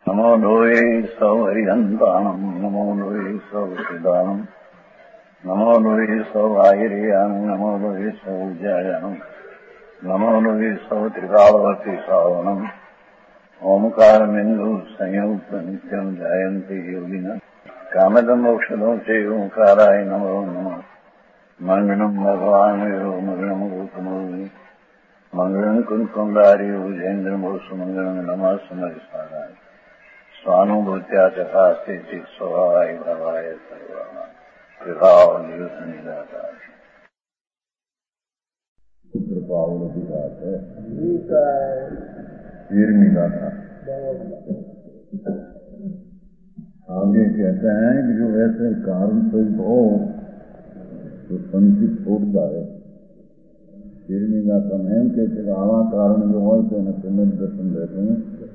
નમો લોહે સૌ હરિહંતાણમ નમો લોહે સૌ સિદ્ધાણમ નમો લોહે સૌ આયર્યાણમ નમો લોહે સૌ ઉજ્જાયાણમ નમો લોહે સૌ ત્રિકાળવતી શ્રાવણમ ઓમકારમિંદુ સંયુક્ત નિત્યમ જાયંતી યોગિના કામદમોક્ષદો છે ઓંકારાય નમો નમઃ મંગળમ ભગવાન મંગળમ ગૌતમોની મંગળમ કુંકુંડારી ઉજેન્દ્રમો સુમંગળમ નમઃ સમરિસ્વારાય સ્વાનુભૂત્યા ચકાસ્તે સ્વભાવાય ભવાય સર્વા કૃપાઓ નિદાતા कृपावती बात है 13वीं गाथा। आगे कहते हैं कि जो ऐसे कारण सहित हो तो संचित छोड़ता है। 13वीं गाथा में एम कहते हैं आवा कारण जो हो तो એને પુનઃ દર્શન રહેતું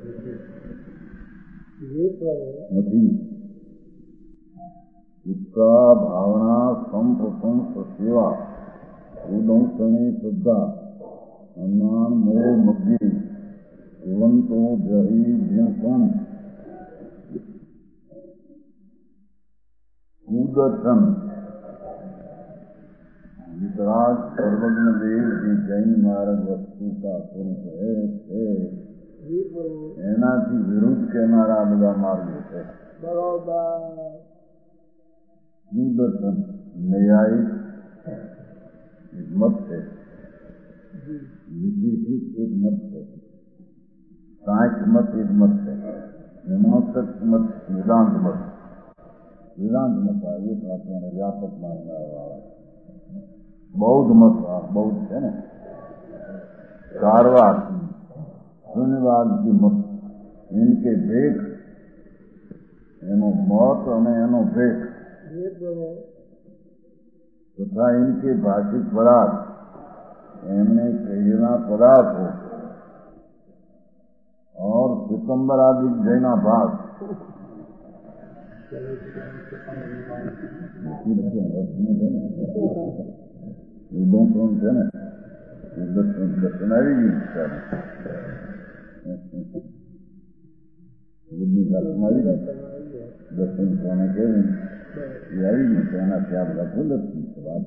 નથી। उसका भावना संप्रसन्न सेवा ઉદંશણી શ્રદ્ધા અન્નાન મોહ મગ્ગી જીવંતો જહી જ્ઞસન ઉદર્શન वितराग सर्वज्ञ देव की जैन मार्ग वस्तु का स्वरूप है એનાથી વિરુદ્ધ કહેનારા બધા માર્ગો છે। ઉદર્શન ન્યાયિક एक मत है, विशेषित एक मत है, सांख्य मत एक मत है, मीमांसक मत वेदांत मत ये प्रार्थना ने व्यापक मानना वाला बौद्ध मत बौद्ध है ना कारवार शून्यवाद की मत इनके भेद एनो मत और एनो भेद तथा इनके भाषिक पदार्थ एमने कहेला पदार्थ हो और सितंबर आदि जैना भाग दर्शन આવી દર્શન કોને કેવું એ આવી ગયું તો એનાથી આ બધા ભૂલ જ વાત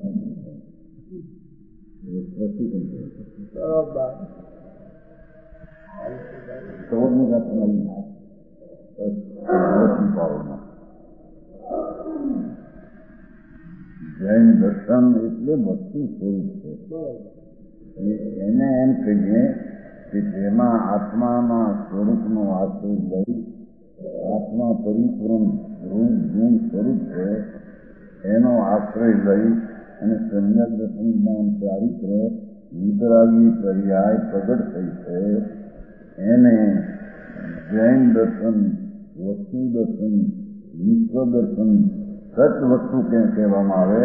જૈન દર્શન એટલે વસ્તુ સ્વરૂપ છે। એને એમ કહીએ કે જેમાં આત્માના સ્વરૂપનો આશ્રય લઈ આત્મા પરિપૂર્ણ રૂપ ગુણ સ્વરૂપ છે એનો આશ્રય લઈ અને સમ્યક દર્શન જ્ઞાન ચારિત્ર વિતરાગી પર્યાય પ્રગટ થઈ છે એને જૈન દર્શન વસ્તુ દર્શન વિશ્વ દર્શન સત વસ્તુ કહેવામાં આવે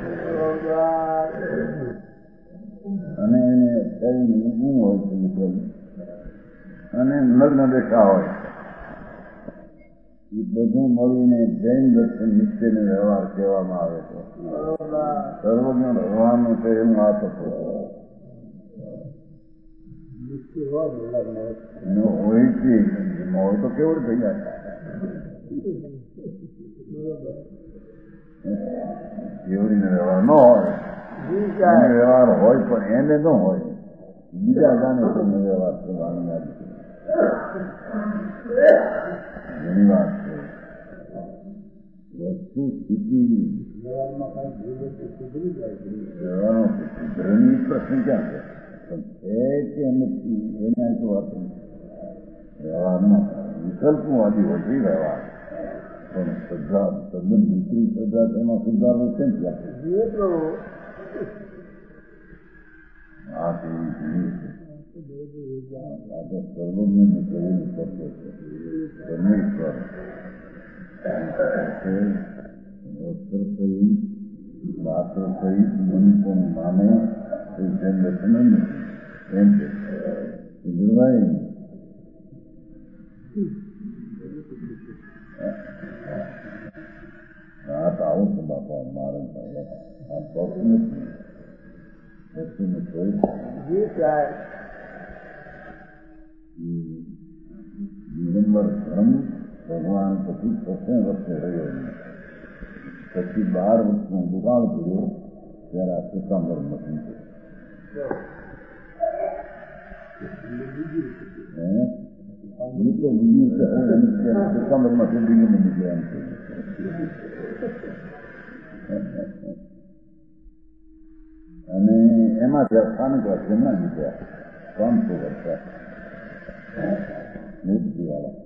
અને એને કઈ ગુણ હોય છે અને નગ્ન દેખા હોય એ બધું મળીને જૈન દર્શન નિત્યનો વ્યવહાર કહેવામાં આવે છે। સર્વજ્ઞ ભગવાનનું તો એમ વાત હતો હોય છે હોય તો કેવું થઈ જાય કેવડીનો વ્યવહાર ન હોય વ્યવહાર હોય પણ એને ન હોય બીજા ગાને તેમનો વ્યવહાર કરવાની ઘણી વાત છે। વસ્તુ સ્થિતિ ગ્રહની પ્રશ્ન ક્યાં છે પણ છે કે નથી એના તો વાત વ્યવહારમાં વિકલ્પવાદી હોય છે વ્યવહાર પણ શ્રદ્ધા તદ્દન દૂસરી શ્રદ્ધા તેમાં સુધારવું છે ને આ તેવી જીવી છે આ તો સર્વજ્ઞને કરેલું તત્વ છે પરમેશ્વર વસ્ત્ર સહિત પાત્ર સહિત મન પણ માને એ જેમ દર્શન નથી એમ છે જોવાય આ તો આવું છે બાપા મારે આ પક્ષ નથી વસ્તુને કોઈ દિગંબર ધર્મ ભગવાન પછી પ્રસંગ વર્ષે રહ્યો નહીં. પછી 12 વર્ષનો દુકાળ કર્યો ત્યારે આ સિતંબર નથી સિતંબરમાં સુધી નીકળ્યા અને એમાં સ્થાનિક જમણા નીકળ્યા 500 વર્ષ મૂર્તિવાળા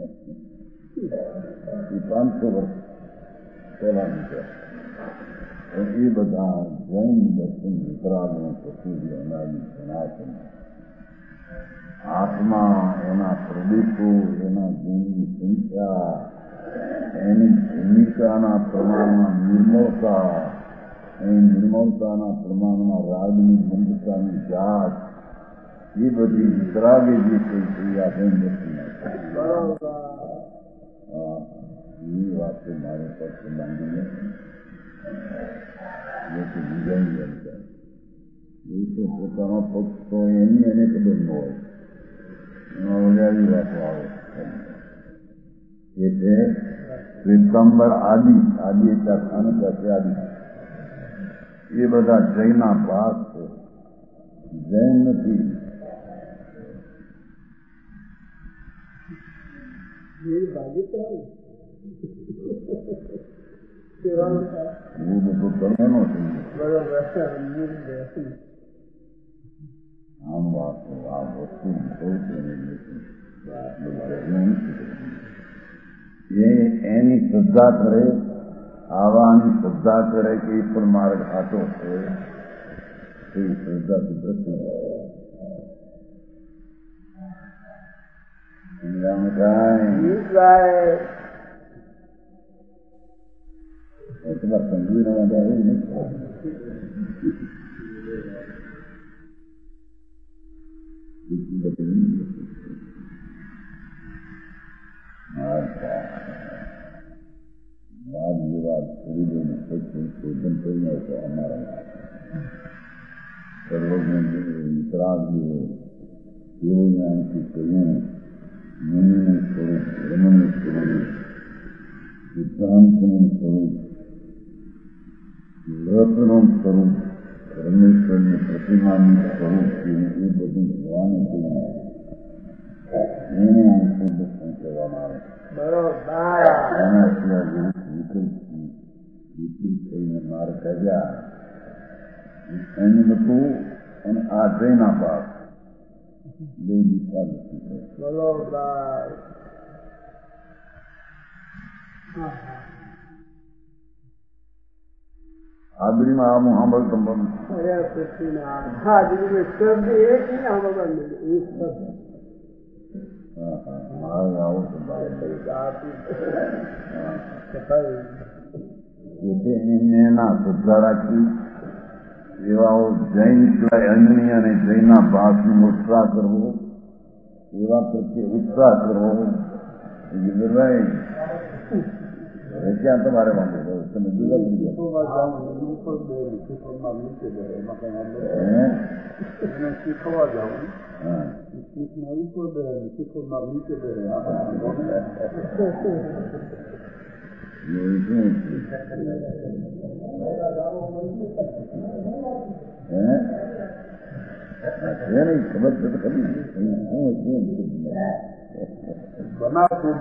500 વર્ષ પહેલા નીકળ્યા. એ બધા જૈન દર્શન વિતરાગો પ્રસિદ્ધ અનાદિ સનાતન આત્મા, એના પ્રદેશો, એના ગુણની સંખ્યા, એની ભૂમિકાના પ્રમાણમાં નિર્મળતા, એની નિર્મળતાના પ્રમાણમાં રાગની મંદતાની જાત, એ બધી વિતરાગે જે કઈ થઈ આ જૈન દર્શન એ વાતો મારે પાસે બાંધીને લોકો બીજાની બનતા એ તો પોતાનો પક્ષ તો એની એને ખબર ન હોય, એમાં વગાડી વાતો આવે. એટલે શ્વેતાંબર આદિ એટલે સ્થાનિક આદિ એ બધા જૈના ભાગ છે, જૈન નથી. હું બધું કરવાનો છું. આમ વાતો આ વસ્તુ એની શ્રદ્ધા કરે, આવાની શ્રદ્ધા કરે કે એ પણ માર્ગ સાચો છે, એ શ્રદ્ધા સુધરતી તમારા સંગીત એવું નથી. વાદ વિવાદ છોડી દઈને શોધન કરીને અમારા સર્વજ્ઞ વિતરાગ એવો જ્ઞાનથી કહ્યું મુનિનું સ્વરૂપ, બ્રહ્મનું સ્વરૂપ, સિદ્ધાંતનું સ્વરૂપ, વ્રતનું સ્વરૂપ, પરમેશ્વરની પ્રતિમાનું સ્વરૂપ છે, એ બધું ભગવાને કહ્યું. એને આંખો દર્શન કહેવામાં આવે. એના સિવાય વિકલ્પ થઈને માર કર્યા એનું બધું. અને આ જૈના પાપ બે દિશા નથી. હાજરીમાં આ મુહાંબળ સંબંધ આવો એના શ્રદ્ધા રાખી એવા જૈન સિવાય અન્ય અને જૈનના ભાષનો ઉત્સાહ કરવો, એવા પ્રત્યે ઉત્સાહ કરવો. ક્યાં તમારે વાંધો તમે જુદા પડી શીખવા જાઉં શીખવા નીચે ખબર છે તો ખરી બનાવતું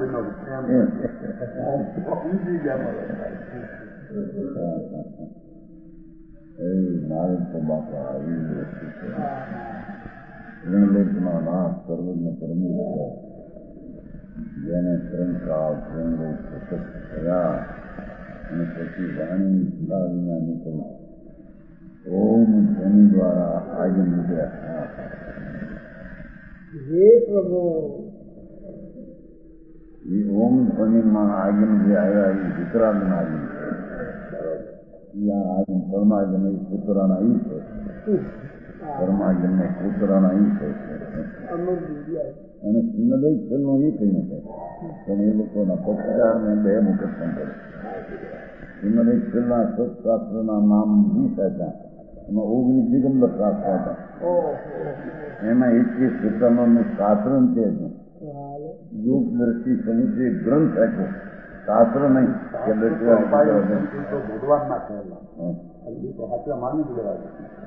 મારે તો બાપા આવી વસ્તુ છે. ત્રણલોકના નાથ સર્વજ્ઞ પરમેશ્વર જેને ત્રણકાળ ત્રણલોક પ્રસક્ત થયા અને પછી વાણી ભૂલા વિના નીકળી ઓમ ધ્વનિ દ્વારા આગળ નીકળ્યા. એ ઓમ ધ્વનિમાં આગળ જે આવ્યા એ વિતરાગના આવી આગળ પરમાગમ એ પુત્રના ઈ છે. પરમાગમને પુત્રના ઈ છે. અને સિંહદય છેલ્લો એ કહી નથી પણ એ લોકોના પક્ષચારને બે મુકદમ કરે. સિંહદય છેલ્લા સત્શાસ્ત્રના નામ 20 હતા, એમાં 19 દિગંબર શાસ્ત્ર હતા. એમાં 21 સિદ્ધાંતોનું શાસ્ત્રન છે. યોગ દ્રષ્ટિ સમુદ્ર ગ્રંથ આપ્યો, શાસ્ત્ર નહીં કે ભગવાનના કહેલા હાચા માની જ લેવા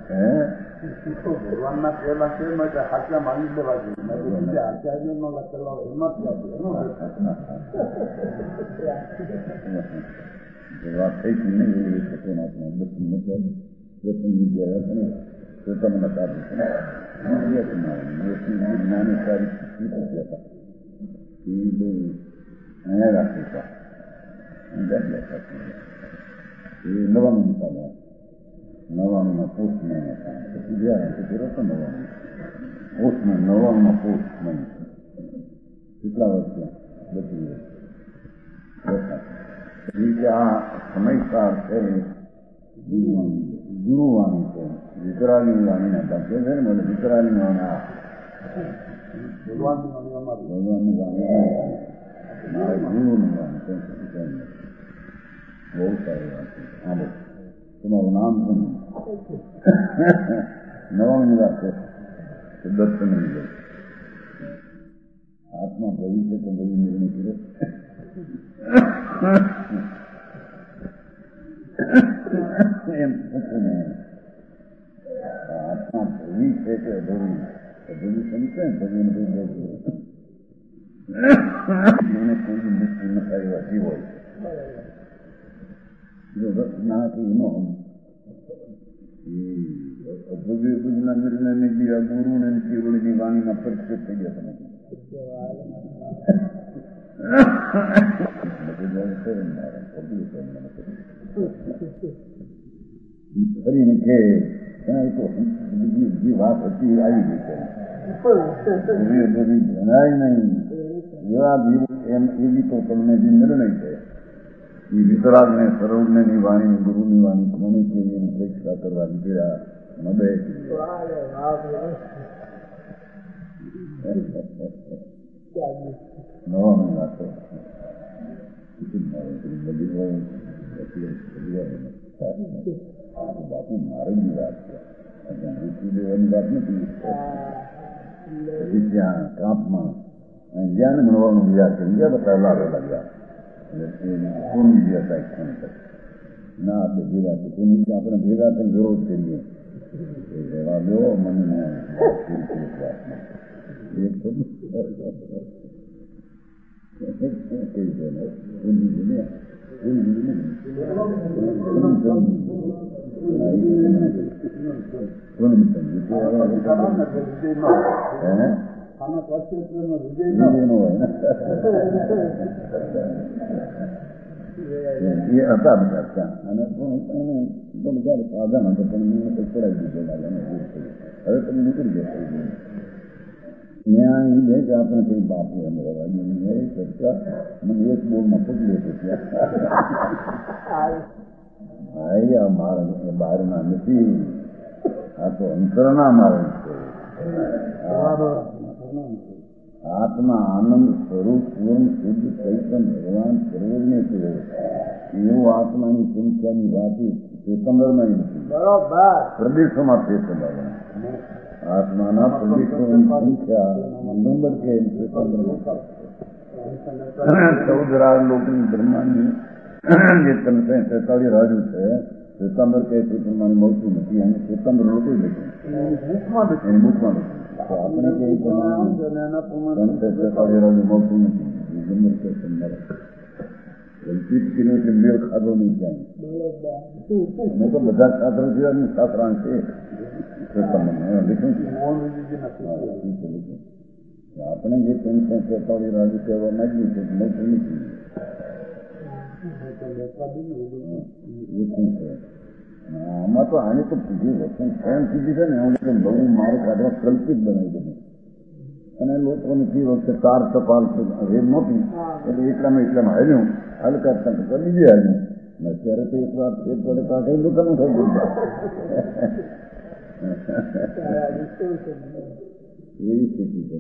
ભગવાનના કહેલા કેમ હાચા માની જ લેવા જોઈએ. આચાર્ય નો લખેલા એમાંથી વાત થઈ હતી નહીં એવી રીતે પ્રથમ વિદ્યા પોતાના જ્ઞાની સારી હતા એ બહુ અહીંયા રાખી હતા એ નવાનું ચાલે નવાણુંમાં પોસ્ટમેન હતા પછી ગયા પછી રહેતો નવાણું પોસ્ટમેન નવાણુંમાં પોસ્ટમેન કેટલા વર્ષ બચી વર્ષ આ સમયસાર છે ગુરુવાણી છે વિકરાલી વાણી હતા કે છે ને મને વિકરાલી વાણી ભગવાનની વાણી મારા ગુરુની વાણી બહુ સારી વાત છે. હા બહુ તમારું નામ શું? નવામી વાત છે દત્ત નહીં આત્મા ભવી છે તો ભવી નિર્ણય કર્યો એમ પૂછું ને આત્મા ભવી છે કે ભવી ભવી સમજે ને ભવી એને કોઈ મૃત્યુ ન થાય વાંચી હોય ના કે એનો ભવ્ય ભુજના નિર્ણયને બીજા ગુરુને કેવળની વાણીના પરિચય થઈ ગયા તમે ફરીને કે બીજી વાત હતી આવી ગઈ છે જણાય નહીં એવા જીવ એમ એવી તો તમને જે નિર્ણય છે એ વિતરાગને સરોજની વાણી ગુરુની વાણી કોને કેવી એની પરીક્ષા કરવા નીકળ્યા મદે નવા નાખો બાપુ મારી વાત છે દેવાની વાત નથી. પછી ત્યાં કાપમાં જ્યાં ને મળવાનું વિચાર કરી ગયા બધા લાવે લાગ્યા કોણ ગયા હતા ના આપણે ભેગા છે કોની આપણે ભેગા થઈને વિરોધ કરીએ એવા દો મને એ હતા બધા ત્યાં અને એને તો બધા સાધન હતો પણ મને તો છોડાવી દીધો હવે તમે નીકળી જશે ત્યાં એ બે કે આપણે કઈ બાપુ એમ રહેવા ચર્ચા મને એક બોર્ડમાં પકડ્યો હતો ત્યાં ભાઈ આ મારા બહારના નથી આ તો અંતરના મારે છે. આત્મા આનંદ સ્વરૂપ પૂર્ણ શુદ્ધ ચૈતન ભગવાન સર્વજ્ઞ છે એવું આત્માની સંખ્યાની વાત ચેતંબરમાં નથી પ્રદેશોમાં ચેતન આત્માના પ્રદેશોની સંખ્યા નંબર કે 14 રાજ લોકની બ્રહ્માંડની જે 343 રાજુ છે ચેતંબર કે ચેતનમાંની મળતું નથી અને ચેતંબર લોકો લખ્યું બુકમાં આપણે કઈ પ્રમાણે મળતું નથી કિલોમીટર મેળ ખાધો નહીં ક્યાંય અમે તો બધા છાત્રો જેવા છાત્રાંશ છે આપણે જે 343 રાજુ કહેવા માંગીએ છીએ મળતું નથી. આમાં તો આને તો જે વચન સ્વયં કીધી છે ને હું બહુ મારે કાઢવા કલ્પિત બનાવી દીધું અને લોકોની ફી વખતે 4 ટપાલ રેલ નહોતી એટલે એટલામાં હાલ્યું હાલ કરતા કરતા બીજે હાલ્યું અત્યારે તો એક વાર એક વડે કાઢે લોકોનું થઈ ગયું એવી સ્થિતિ છે.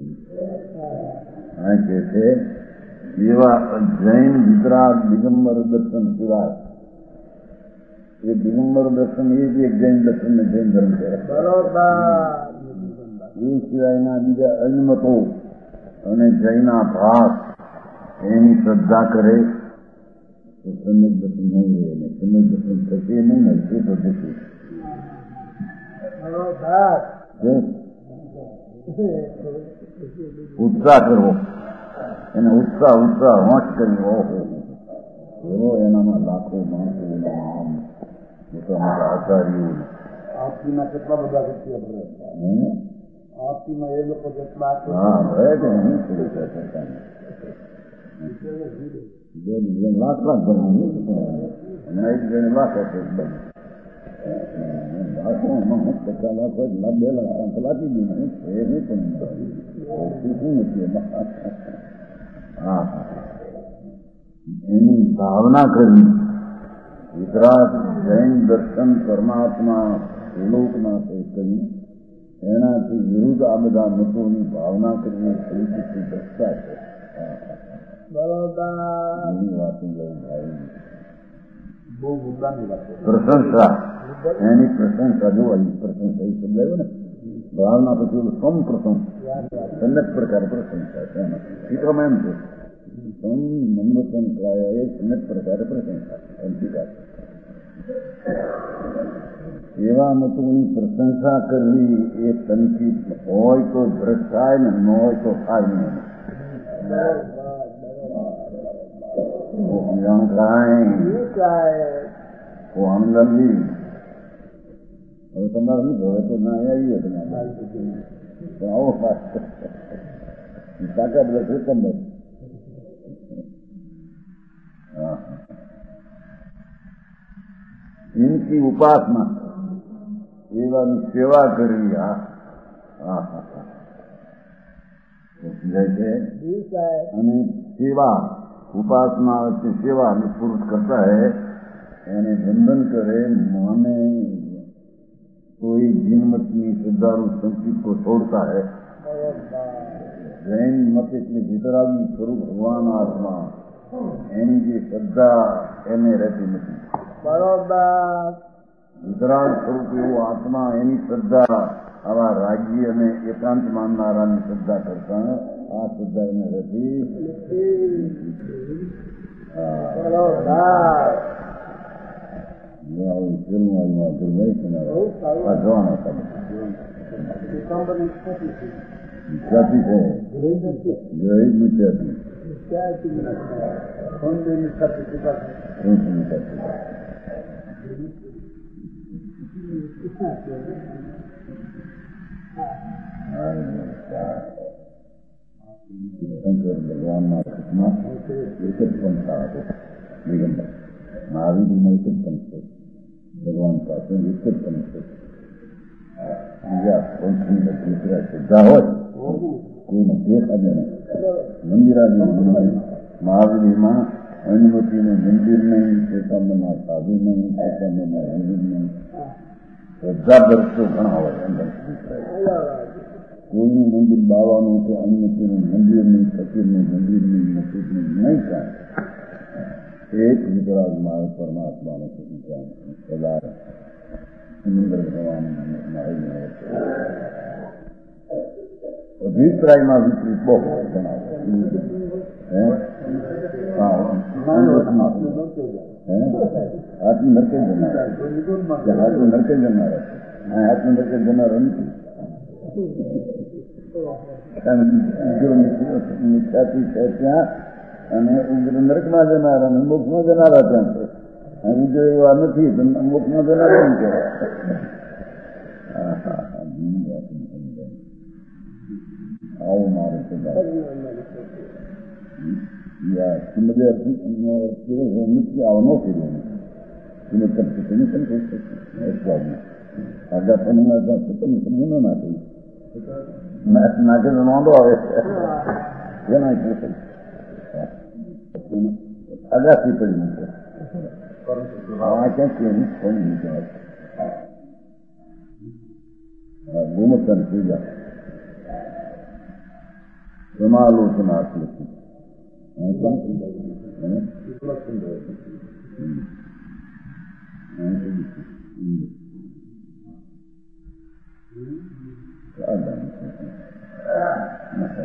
આ કે છે એવા જૈન વિતરાગ દિગંબર દર્શન સિવાય એ દિગંબર દર્શન એ જ એક જૈન દર્શન ને જૈન ધર્મ છે. એ સિવાયના બીજા અજમતો અને જયના ભાગ એની શ્રદ્ધા કરે તો સમ્યક દર્શન નહીં રહે ને સમ્યક દર્શન થશે નહીં ને તે તો થશે. ઉત્સાહ કરવો એને ઉત્સાહ હોંચ કરી ઓહો એવો એનામાં લાખો માણસો મોટા મોટા આચાર્યો આપતીમાં કેટલા બધા વ્યક્તિઓ ભરે આપતીમાં એ લોકો જેટલા ભરે છે નહીં લાખ ભરવું અને એક જણે લાખ આપે લાખોમાં 50 લાખ હોય 2 લાખ લાગી ગયું એ નહીં પણ શું નથી એમાં. હા એની ભાવના કરવી વિતરાગ જૈન દર્શન પરમાત્મા વિલોકના તે કરી એનાથી વિરુદ્ધ આ બધા મતોની ભાવના કરવી પરિસ્થિતિ દર્શા છે. એની વાત બહુ મુદ્દાની વાત છે. પ્રશંસા એની પ્રશંસા જોવાની પ્રશંસા એ શબ્દ આવ્યો ને ભાવના પછી સમ પ્રસંગ સમ્યક પ્રકાર પ્રશંસા છે એમ છે મનવચન ક્રાય એ સમ્યક પ્રકારે પ્રશંસા અંતિકાર એવા મતોની પ્રશંસા કરવી એ સંકિત હોય તો દ્રઢ થાય ને ન હોય તો થાય નહીં. આનંદી હવે તમારે નહીં હવે તો ના આવી આવો તાકાત બધે તમને इनकी उपासना एवं सेवा करवी जैसे અને સેવા ઉપાસના સેવા અને પુરુષ કરતા है એને વંદન કરે माने कोई जीनमतની શ્રદ્ધાનું સંકિત को छोड़ता है. जैन मत એટલે વિતરાગી સ્વરૂપ ભગવાન આત્મા એની જે શ્રદ્ધા એને રહેતી નથી. બરોબર વિતરાગ સ્વરૂપ એવું આત્મા એની શ્રદ્ધા આવા રાગી અને એકાંત માનનારાની શ્રદ્ધા કરતા આ શ્રદ્ધા એને રહેતી. જવાનો જાતિ છે જય ગુજરાતી શંકર ભગવાનના સુખમાં એક જ પંથા હતો દિગંબર મહાવીરમાં એક જ પંથ છે ભગવાન પાસે એક જ પંથ છે. બીજા પંથની દીકરા શ્રદ્ધા હોય કોઈને દેખાડે નહીં. મંદિરાજી મહાવીરમાં અનુમતિનું મંદિર નહીં ચેતાંબરના સાધુ નહીં ચેતાંબરના મંદિર નહીં શ્રદ્ધા દર્શો ઘણા હોય અંદર કોઈનું મંદિર બાવાનું કે અનુમતિનું મંદિર નહીં ફકીરનું મંદિર નહીં મસ્જિદનું નહીં કાંઈ એક વિતરાગમાં પરમાત્માનો સદા સુંદર ભગવાન અભિપ્રાયમાં વિપરીત બહુ હોય ઘણા આત્મ નરકે જનાર આત્મ નરકે જનાર આત્મ નરકે જનાર નથી. મિથ્યાથી છે ત્યાં અને ઉગ્ર નરકમાં જનાર અને મોક્ષમાં જનારા ત્યાં છે. બીજો એવા નથી તો મોક્ષમાં જનારા એમ કહેવાય. આવું મારું છે નથી આવો ન કર્યું તમે કરશે તમે કેમ કહી શકશો આગા તમે સમજ ન નાખી નાખે તો નોંધો આવે એના આગાથી પડી મૂકે ક્યાંક એની પડી મૂકે ભૂમત્તાની પૂજા સમાલોચના આત્મથી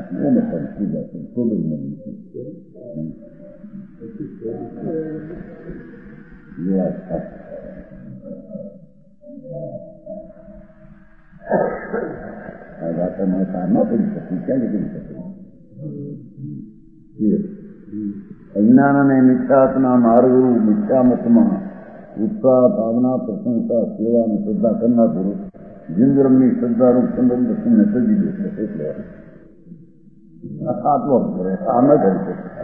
वो मतलब पूजा से थोड़ी नहीं ये अच्छा मैं सामना करी सकती क्या लेकिन अज्ञान ने मिथ्यात्मा मार्ग मिथ्यामतमा उत्साह भावना प्रशंसा सेवा में श्रद्धा करना पुरुष जिन धर्म में श्रद्धा रूप चंद्र दर्शन में सजी देते आत्मा सामना कर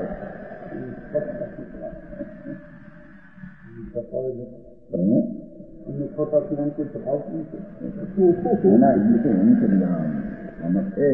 नमस्ते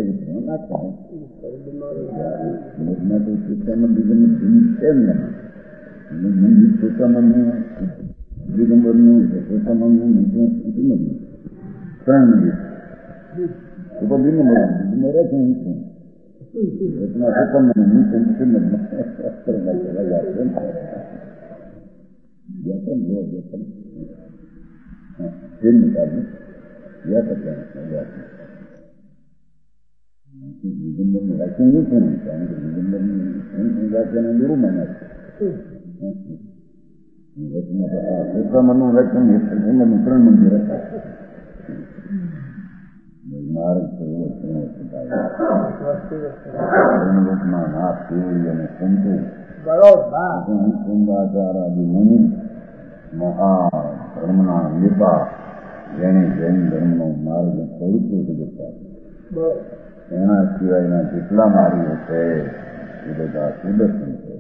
મહાધર્મના નેતા જેને જૈન ધર્મનો માર્ગ પવિત્ર જગત એના સિવાયના જેટલા માર્ગો છે એ બધા સુદર્શન છે.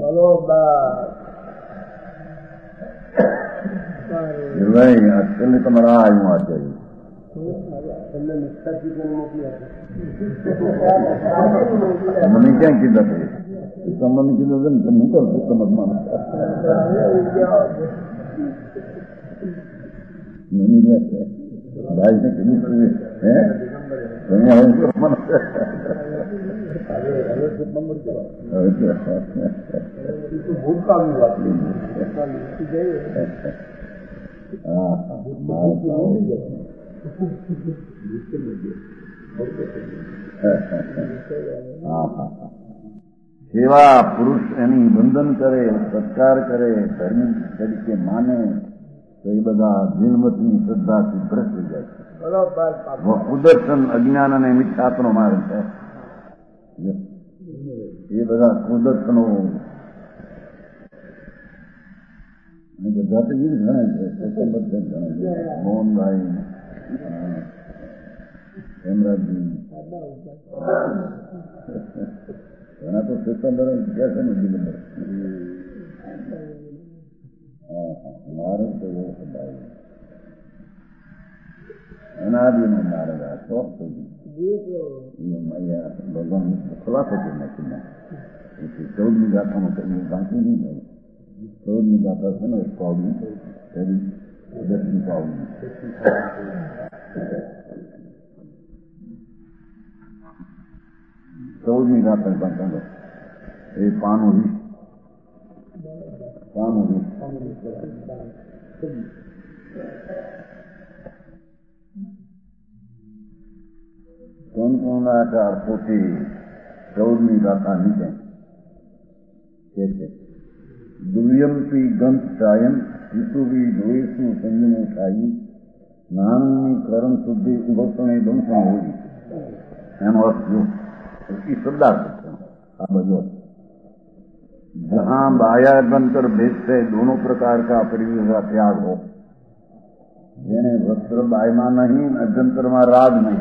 અત્યારે તમારા આવ્યું આચાર્ય મને ક્યાં કીધા છે તમને કીધું છે ને હું કરશું સમજમાં ભાઈ ને કીધું હે તમે હવે સેવા પુરુષ એની બંધન કરે સત્કાર કરે ધર્મ તરીકે માને તો એ બધા જીનમતની શ્રદ્ધાથી ભ્રષ્ટ જાય છે. કુદર્શન અજ્ઞાન અને મિથ્યાત્વનો માર્ગ છે. એ બધા કુદર્શનો બધા તો એ ગણાય છે. મોહનભાઈ હેમરાજજી ઘણા તો સિતંબર ગયા છે ને દિગંબર માર્ગ તો એવો સંભાળ અનાદિનો માર્ગ આ શોખ થઈ ભગવાન ખુલાસો કરી નાખી એટલે 14મી ગાથામાં કઈ બાકી નહીં થાય. 14મી ગાથા છે ને પાવડી એવી 10મી પાવડી 14મી ગાથા બાંધો એ પાનું કોણ પોથી 14મી ગાથા નીચે કે છે દુર્યમથી ગંધ ચાયન શિશુવી દોષનું સંજનો થાય નાનની કરણ શુદ્ધિ ઉભસણે દંશન હોવી. એનો અર્થ જો इसकी श्रद्धा करते हैं. आप बजो जहां बाह्याभ्यंतर भेद से दोनों प्रकार का परिवेश का त्याग हो, જેને વસ્ત્ર બાયમાં નહીં અભ્યંतर में राग नहीं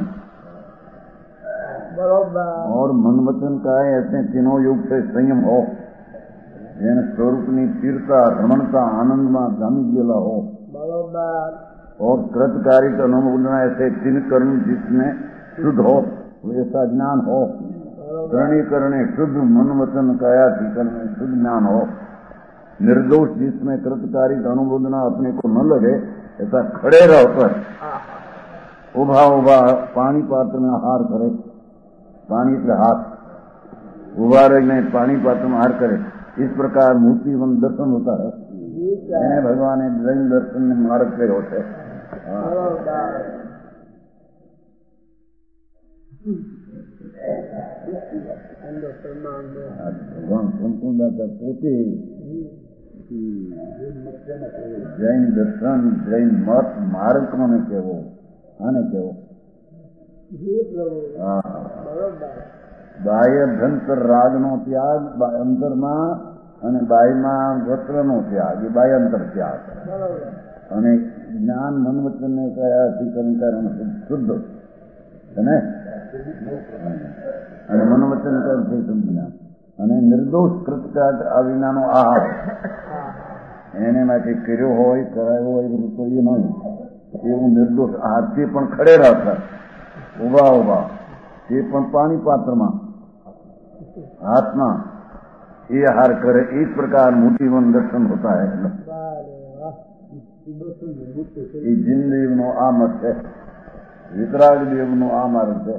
और मन वचन का ऐसे तीनों युग से संयम हो, જેને સ્વરૂપની સ્થિરતા રમણતા આનંદમાં જામી ગયેલા हो और कृतकारिक अनुभव ऐसे तीन कर्म जिसमें शुद्ध हो ऐसा ज्ञान हो. करणे शुद्ध मन वचन काया की करने शुद्ध ज्ञान हो. निर्दोष जिसमें कृतकारिक अनुबोधना अपने को न लगे ऐसा खड़े रहकर उभा पानी पात्र में आहार करे. पानी पे हाथ उभा रही पानी पात्र में आहार करे. इस प्रकार मूर्तिवन दर्शन होता है. भगवान जैन दर्शन में मार्ग पे होते हैं. ભગવાન સંપૂર્ણતા પોતે જૈન દર્શન જૈન મત માર્ગ કોને કહેવો આને કહેવો બાહ્ય ભયંકર રાગનો ત્યાગ અંતરમાં અને બાહ્યમાં વસ્ત્રનો ત્યાગ એ બાહ્યંતર ત્યાગ અને જ્ઞાન મન વચનને કયા અધિકરણ કારણ શુદ્ધ ને અને મનોવચન કરે છે જ્ઞાન અને નિર્દોષ કૃતકાટ આ વિનાનો આહાર એને માટે કર્યો હોય કરાયો હોય તો એ નહીં એવું નિર્દોષ આહાર તે પણ ખડે રહેતા ઉભા ઉભા તે પણ પાણી પાત્રમાં હાથમાં એ આહાર કરે इस प्रकार मूर्तिवन दर्शन होता है એ જિંદગીનો આ મત છે વિતરાગ દેવનો આ માર્ગ છે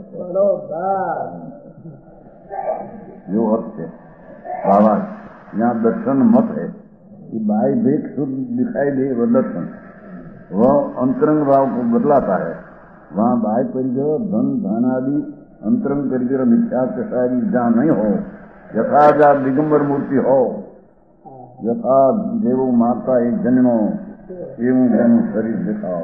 जो अर्थ है भावार्थ यहाँ दर्शन मत है कि बाह्य भेद शुद्ध दिखाई दे वह दर्शन वह अंतरंग भाव को बदलाता है वहाँ बाह्य परिचय धन धन आदि अंतरंग परिचय मिथ्या कषायरी जहाँ नहीं हो यथा जहाँ दिगंबर मूर्ति हो यथा देवो माता एक जन्मो एवं जन्म शरीर दिखाओ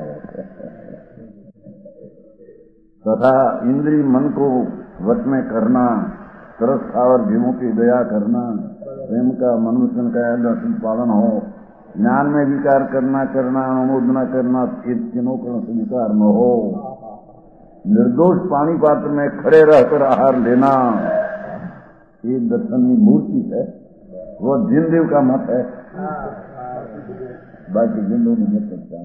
तथा इंद्रिय मन को वश में करना तरस और जीवों की दया करना प्रेम का मनोवचन का दर्शन पालन हो ज्ञान में विकार करना अनुमोदना करना तीनों का स्वीकार न हो निर्दोष पानी पात्र में खड़े रहकर आहार लेना ये दर्शन की मूर्ति है वह जिनदेव का मत है बाकी जिंदों में मत सकता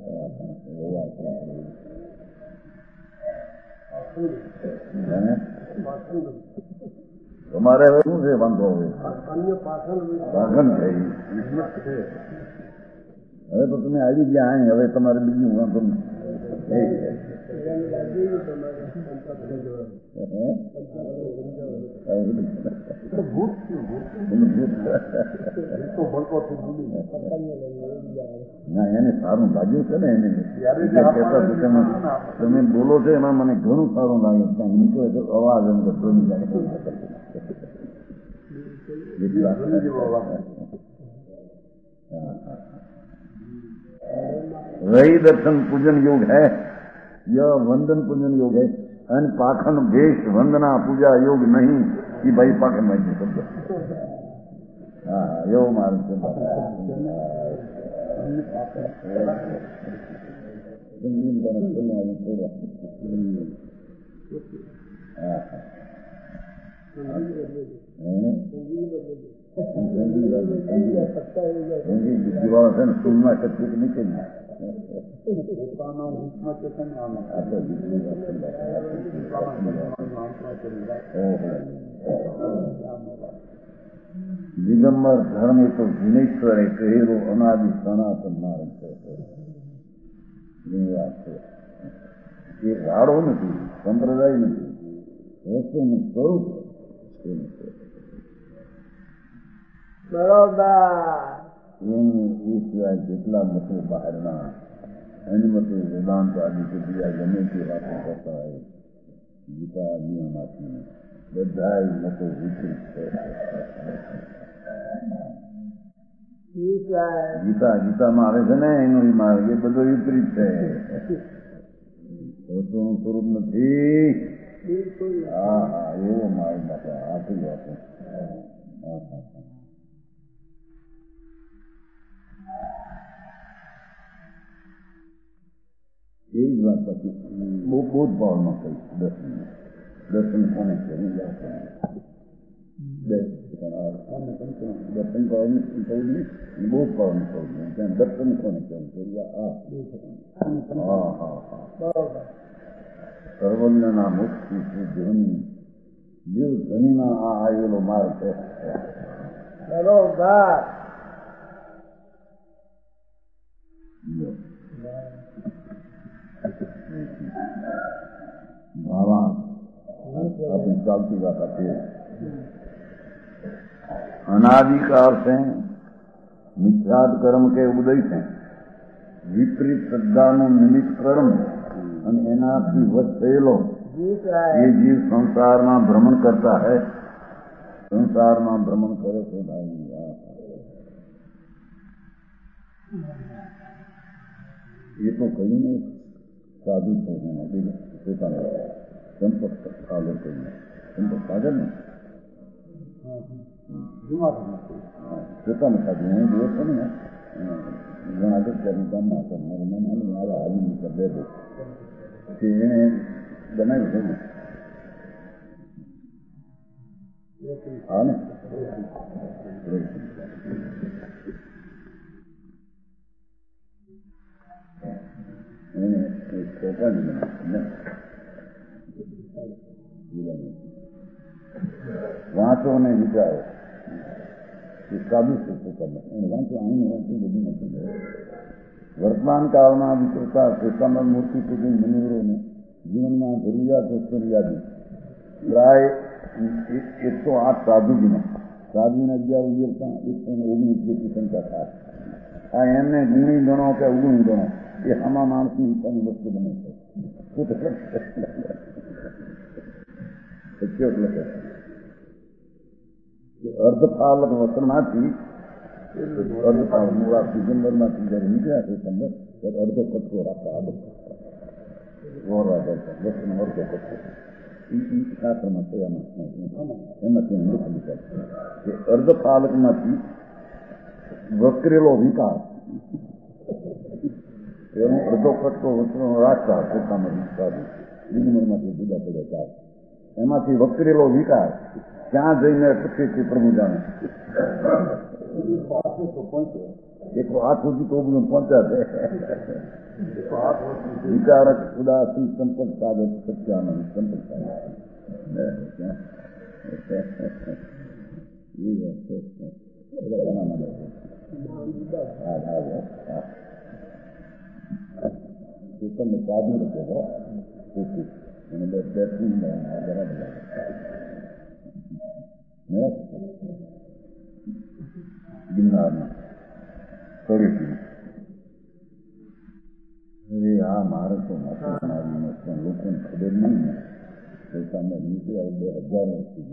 તમારે હવે શું છે વાંધો હવે ભાગન થઈ હવે તો તમે આવી ગયા હવે તમારે બીજું વાંધો ના એને સારું લાગ્યું છે ને એને તમે બોલો છો એમાં મને ઘણું સારું લાગે ત્યાં નીકળે તો અવાજ એમ તો वही दर्शन पूजन योग है यह वंदन पूजन योग है अन पाखंड भेष वंदना पूजा योग नहीं कि भाई पाखंड नहीं शब्द हाँ यो मार्ग સ્કૂલમાં શક્તિ નીચે દિગંબર ધર્મ એ તો જીનેશ્વરે કહેલો અનાદિ સનાતન માર્ગ છે વાત છે એ રાડો નથી સંપ્રદાય નથી વસ્તુનું સ્વરૂપ બરોબર એ સિવાય જેટલા મતો બહારના એની મતો વેદાંત આદિ કે બીજા ગમે તે વાતો કરતા હોય ગીતા નિયમમાંથી બધા મતો વિકૃત છે ગીતામાં આવે છે ને એનું માર્ગ એ બધો વિપરીત છે વસ્તુનું સ્વરૂપ નથી હા હા એવો માર્ગ બાપા આખી વાત હા હા એ જ વાત પછી બહુ જ ભાવમાં કહી દર્શન કોને કહ્યું દર્શન કહું બહુ જ ભાવમાં કહું ત્યાં દર્શન કોને કહ્યું હા હા હા સર્વજ્ઞના મુક્તિ શ્રી ધ્વનિ જીવ ધ્વનિમાં આ આવેલો માર્ગ છે બરોબર भावा अपनी चालती बात आती है अनादिकाल से मिथ्याद कर्म के उदय से विपरीत श्रद्धाનું નિમિત્ત કર્મ અને એનાથી વશ થયેલો ये जीव संसार में भ्रमण करता है, संसार में भ्रमण करे तो भाई ये तो कहीं नहीं साधु थे संपत सागर संपत सागर में પોતાની સાથે હું જોયો છો ને ઘણા જગ્યાની ગામમાં હતો મારું નામ મારા હાલી પર બેઠો પછી એને બનાવ્યું છે ને હા ને એને પોતાની બનાવી વાંચો ને વિચારો સાદું વાંચો અહીં વાંચું બધું નથી. વર્તમાન કાળના વિચરતા શ્વેતાંબર મૂર્તિ પૂજન મનુરોને જીવનમાં જરૂરિયાત વસ્તુની યાદી પ્રાય 108 સાધુજીનો સાધુને 11 ઉજરતા 119 જેટલી સંખ્યા થાય. આ એમને ગુણી ગણો કે અવગુણી ગણો એ આમાં માણસની ઈચ્છાની વસ્તુ બને છે. લખે અર્ધપાલક વસનમાંથી અર્ધપાલ મૂળા ડિસેમ્બરમાંથી જયારે નીકળ્યા છે સંબર ત્યારે અડધો કટકો રાખતા વસન અડધો કટકો એ શાસ્ત્રમાં એમાંથી લખેલું છે કે અર્ધપાલકમાંથી વકરેલો વિકાર એનો અડધો કટકો વસ્ત્રો રાખતા પોતામાં ડિસેમ્બરમાંથી જુદા પડ્યા ચાર એમાંથી વકરેલો વિકાર ત્યાં જઈને પછી છે પ્રભુ જાણે એક હાથ સુધી તો પહોંચ્યા છે વિચારક ઉદાસી સંપર્ક સાગર સત્યાનંદ સંપર્ક સાગર તમે સાધુ રખો અને બેઠું બરાબર ગિરનારમાં થોડી આ મારે તો લોકોને ખબર નહીં ને પૈસામાં નીચે આવી 2000 વર્ષથી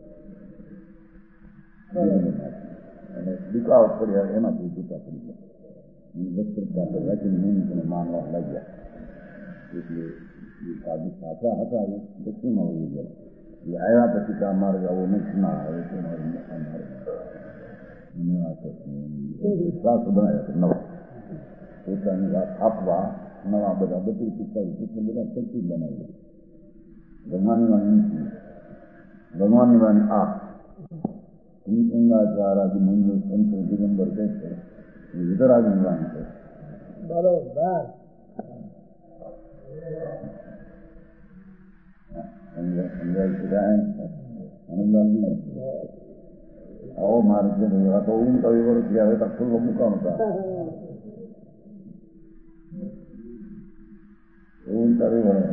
ગયા અને દુકાળ પડ્યા એમાંથી દુકા પડી ગયા વસ્ત્ર પાસે રાખીને મને માનવા લાગ્યા એટલે એ સાધુ સાચા હતા એ દક્ષિણમાં વહી ગયા. એ આવ્યા પછી કે આ માર્ગ આવો નથી ના આવે તો મારે શ્વાસ બનાવ્યા નવા પોતાની વાત આપવા નવા બધા 32-45 બધા શક્તિ બનાવી ભગવાનની વાણી ભગવાનની વાણી આ ગંગાચારાજી મંદિર સંતો દિગંબર કહે છે એ વિતરાગની વાણી છે બરોબર આવો મારે છે તો ઊંઘ કવિ વર્ષથી આવે તો ખુલ્લો મુકાણો હતા ઊંઘ કવિ વળે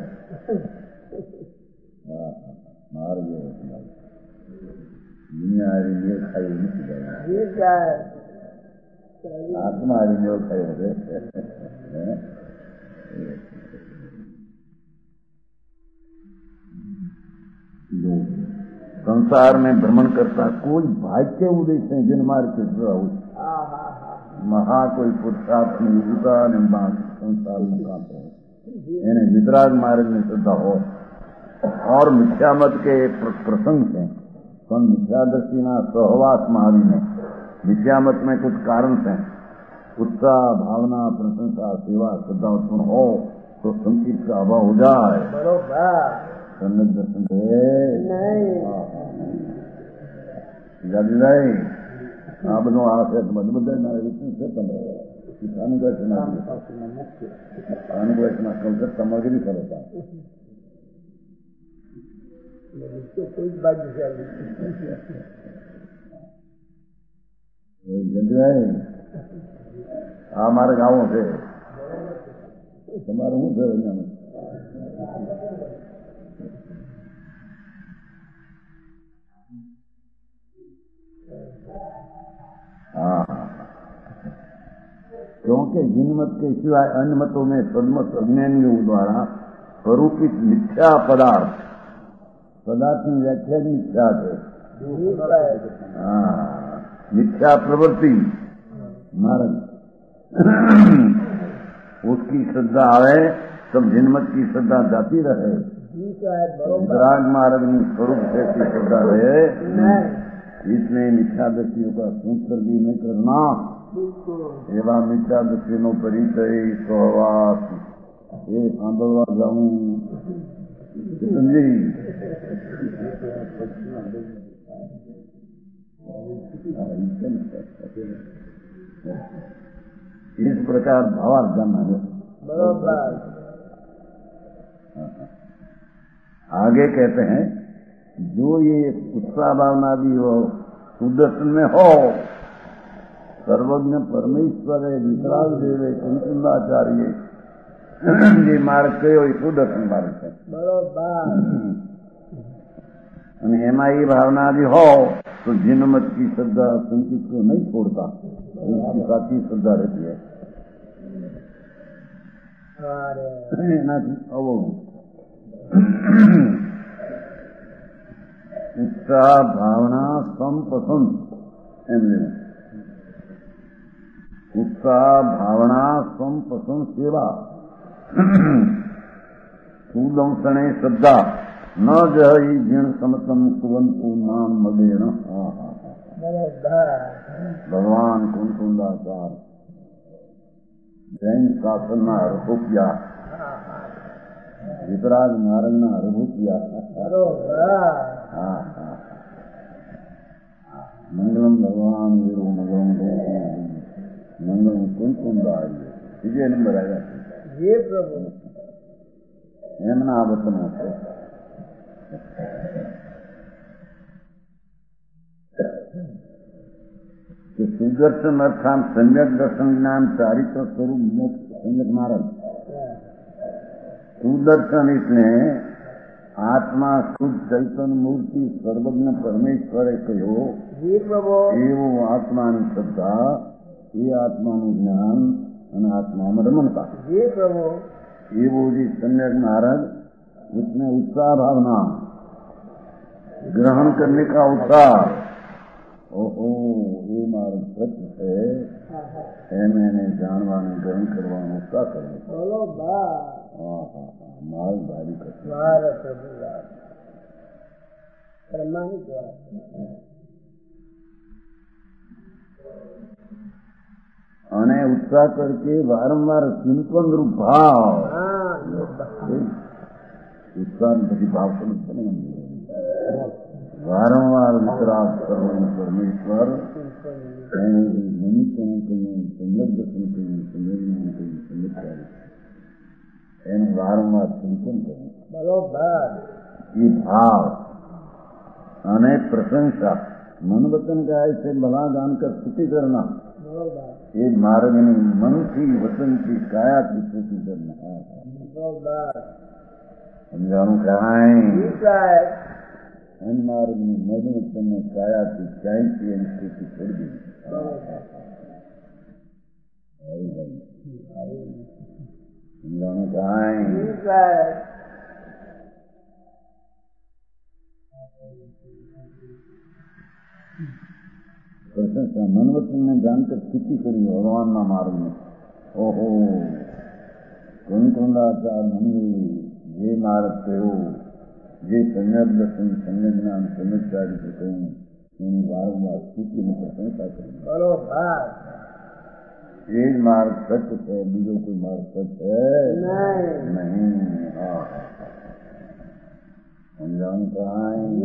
હા મારે દુનિયા આવી મેળ ખાઈ નથી આત્મા આવી મેળ ખાયો છે. संसार में भ्रमण करता कोई भाग्य उदय से जन्मार के महा कोई पुरुषार्थ में युवता ने संसार में कांपो यानी वितराग मार्ग में श्रद्धा हो और मिथ्यामत के प्रसंग से पण मिथ्यादृष्टि ना सहवास में आવીને मिथ्यामत में कुछ कारण से उत्साह भावना प्रशंसा सेवा श्रद्धा उत्पन्न हो तो संकीर्त का अभाव हो जाए. बरोबर दर्शन नहीं આ બધું આ છે બધા મારા વિશે છે તમે અનુગ્રહના કલ્ચર તમારે કેવી કરે આ મારે ગાવું છે તમારે શું છે અહીંયા क्योंकि जिनमत के सिवाय अन्य मतों में सदमत अज्ञानियों द्वारा स्वरूपित मिथ्या पदार्थ ની વ્યાખ્યા જ મિથ્યા છે. मिथ्या प्रवृत्ति मार्ग उसकी श्रद्धा आवे तब जिनमत की श्रद्धा जाती रहे. वितराग मार्ग में स्वरूप से श्रद्धा रहे, इसलिए मिथ्या दृष्टियों का संस्कार भी नहीं करना. एवं मिथ्या दृष्टि नो परिचय स्ववास ये सांभळवा जाऊं समझी. इस प्रकार भावार्थ जानना है. आगे कहते हैं जो ये उत्साह भावना भी हो सुदर्शन में हो, सर्वज्ञ परमेश्वर वितराग देवे कुंकुंदाचार्य ये मार्ग कयो એ સુદર્શન માર્ગ છે. અને એમાં એ ભાવના भी हो तो जिनमत की श्रद्धा संचित को नहीं छोड़ता, उसकी साथी श्रद्धा रहती है. उत्साह भावना संपसंद एम उत्साह भावना संपसंद सेवा सुदंशने श्रद्धा न जही जिण समतम कुवंतु नाम मदेन. भगवान कुंकुंदाचार जैन शासन अनुभूतिया वितराग मार्ग न अनुभूतिया. मंगलम भगवान वीरो मंगलम मंगलम कुंकुंदाचार्य. विजय नंबर आएगा ये प्रभु एमना वचन होते. सुदर्शन अर्थात सम्यक दर्शन ज्ञान चारित्र स्वरूप मोक्ष सम्यक मार्ग. सुदर्शन इसने आत्मा शुद्ध चैतन्य मूर्ति सर्वज्ञ परमेश्वर कहो एवं आत्मा श्रद्धा ये आत्मा ज्ञान અને આત્મામાં રમણતા એવો જે सम्यक मार्ग उसमें उत्साह भावना ग्रहण करने का उत्साह. ओहो ये मार्ग सत्य है मैंने जानवाने ग्रहण करवानो उत्साह करने मार्ग भारी અને उत्साह करके वारंवार चिंतन रूप भाव उत्साह बड़ी भाव समझते नहीं. वारंवार वितराग सर्वज्ञ परमेश्वर मनुष्यों कहीं सम्यक दर्शन कहीं सम्यक कहीं सम्यक एन वारंवार चिंतन करें. ये भाव અને प्रशंसा मन वचन का ऐसे भला जानकर स्तुति करना ये मार्ग में मन की वचन की काया की स्तुति करना समझाणु कहाँ है. मार्ग में मन वचन में काया की चाय की स्तुति छोड़ दी. समझाणु कहाँ है. प्रशंसा मन वचन में जानकर स्तुति करी भगवान ना मार्ग में. ओहो कुंकुंदाचार मनु ये मार्ग कहो ये सम्यक दर्शन सम्यक ज्ञान सम्यक चारित्र कहूँ इन वारंवार स्तुति में प्रशंसा करें. एक मार्ग सत्य है, बीजो कोई मार्ग सत्य है नहीं. समझाऊं कहाँ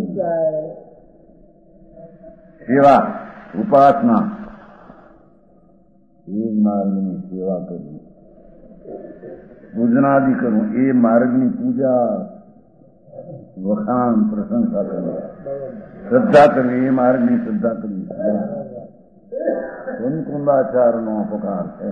सेवा उपासना ये मार्गनी सेवा करूं पूजनादि करूं ये मार्गनी पूजा वखान प्रशंसा करूं श्रद्धा करूं ये मार्गनी श्रद्धा करूं. कुंकुंदाचार नो अपकार है.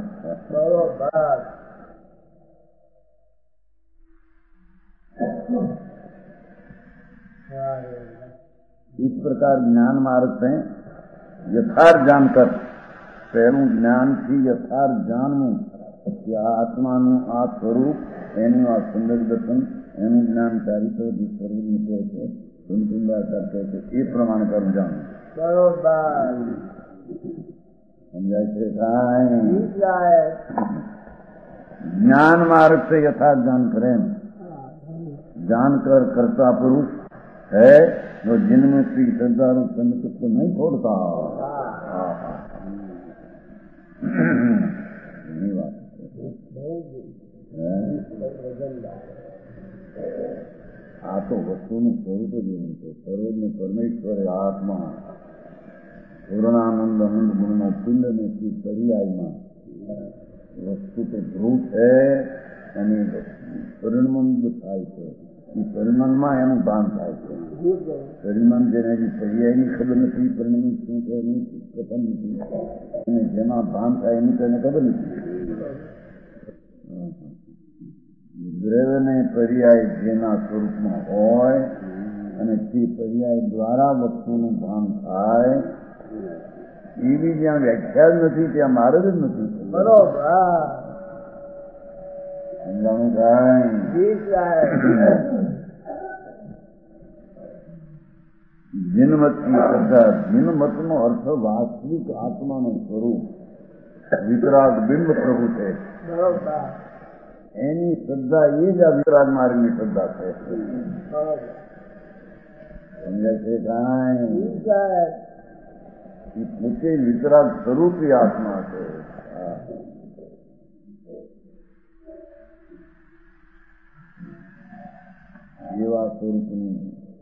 इस प्रकार ज्ञान मार्ग से यथार्थ जानकर पहलू ज्ञान की यथार्थ जान में કે આ આત્માનું આ સ્વરૂપ, એનું આ સુંદર દર્શન, એનું જ્ઞાન ચારિત્ર જે સ્વરૂપનું કહે છે, સુંદરતા કહે છે, એ પ્રમાણે કરવું જાણવું. સમજાય છે? કાંઈ જ્ઞાન मार्ग से यथार्थ जान करें, जानकर करता पुरुष है जो जिनमें श्री श्रद्धा रूप संत को नहीं छोड़ता. बात આ તો વસ્તુનું સ્વરૂપ જ એવું છે. સર્વજ્ઞ પરમેશ્વર આત્મા પૂર્ણાનંદ આનંદ ગુણના પિંડ ને પર્યાયમાં વસ્તુ તો ધ્રુવ છે અને પરિણમન થાય છે. એ પરિણમનમાં એનું ભાન થાય છે. પરિણમન જેને પર્યાયની ખબર નથી, પરિણમન શું છે એની ખબર નથી, અને જેમાં ભાન થાય એની તેને ખબર નથી. દ્રવ્યને પર્યાય જેના સ્વરૂપમાં હોય અને તે પર્યાય દ્વારા વસ્તુનું ભાન થાય, એવી જ્યાં વ્યાખ્યા જ નથી ત્યાં માર્ગ જ નથી. બરોબર. સમજાણું કાંઈ? જીનમતની શ્રદ્ધા. જીનમતનો અર્થ વાસ્તવિક આત્માનું સ્વરૂપ વિતરાગ બિંબ પ્રભુ છે. બરોબર. એની શ્રદ્ધા એ જ આ વિતરાગ માર્ગની શ્રદ્ધા છે. સમજાય છે કાંઈ? એ પોતે વિતરાગ સ્વરૂપી આત્મા છે. એવા સ્વરૂપની